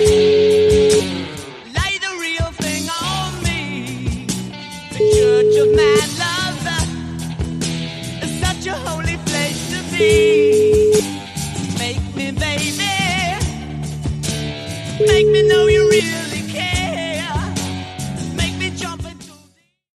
Lay the real thing on me. The church of man love is such a holy place to be. Make me, baby, make me know you really